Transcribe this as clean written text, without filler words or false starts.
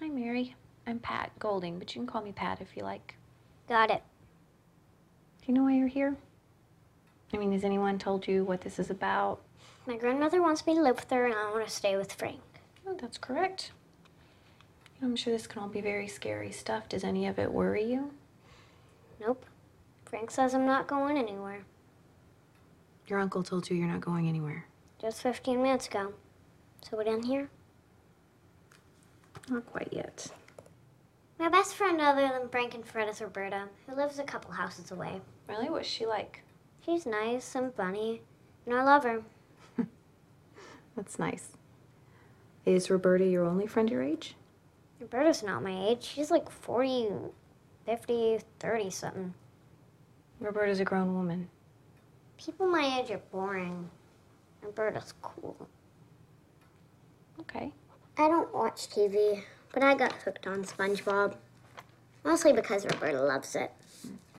Hi, Mary. I'm Pat Golding, but you can call me Pat if you like. Got it. Do you know why you're here? I mean, has anyone told you what this is about? My grandmother wants me to live with her, and I want to stay with Frank. Oh, that's correct. I'm sure this can all be very scary stuff. Does any of it worry you? Nope. Frank says I'm not going anywhere. Your uncle told you you're not going anywhere. Just 15 minutes ago. So we done here? Not quite yet. My best friend other than Frank and Fred is Roberta, who lives a couple houses away. Really? What's she like? She's nice and funny, and I love her. That's nice. Is Roberta your only friend your age? Roberta's not my age. She's like 40, 50, 30-something. Roberta's a grown woman. People my age are boring. Roberta's cool. Okay. I don't watch TV, but I got hooked on SpongeBob. Mostly because Roberta loves it.